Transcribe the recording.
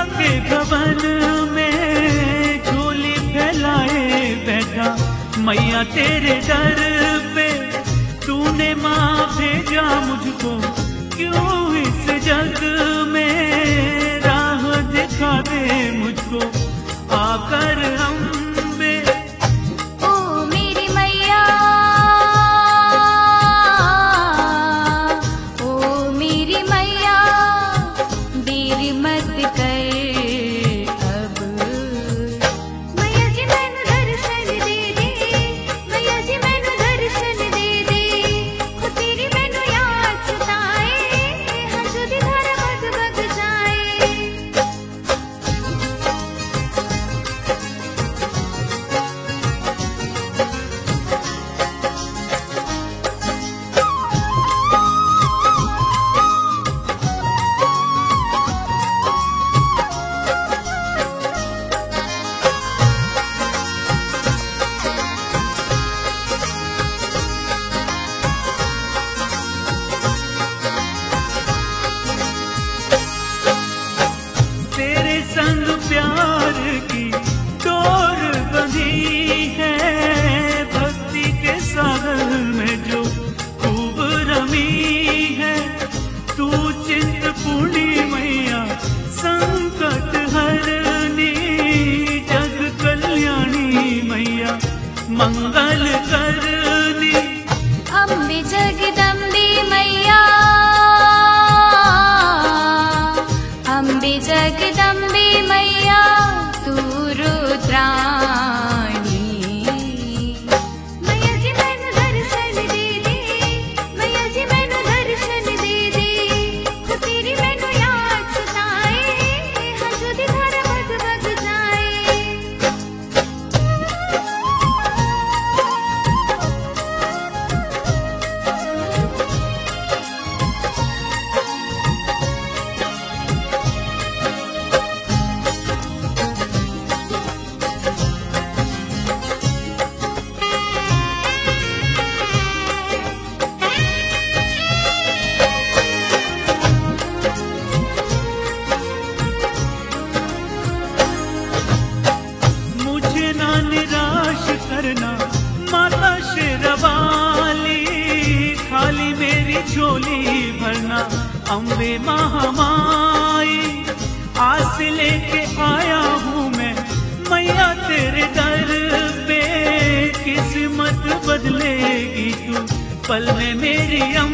मैया के भवन में झोली फैलाए बैठा मैया तेरे दर पे। तूने माँ भेजा मुझको क्यों इस जग में, राह दिखा दे मुझको आकर अम्बे। ओ मेरी मैया, ओ मेरी मैया, देर मत कर अब। मैया जी मैनू दर्शन दे दे, मैया जी मैनू दर्शन दे दे। ओ तेरी मैनू याद सताए, हंसू दी धारा बग बग जाए। तेरे संग प्यार की डोर बंधी है, भक्ति के सागर में जो खूब रमी है। तू चिंतपूर्णी मैया संकट हरनी, जग कल्याणी मैया मंगल करनी। अम्बे जगदम्बे मैया, अम्बे जगदम्बे मैया, तू रुद्राणी। मैया जी मैनू दर्शन दे दे, मैया जी मैनू दर्शन दे दे। ओ तेरी मैनू याद सताए, हंसू दी धारा बग बग जाए। मुझे ना निराश करना माता शेरवाली, खाली मेरी झोली भरना अम्बे महामाई। आस लेके आया हूँ मैं मैया तेरे दर पे, किस्मत बदलेगी तू पल में मेरी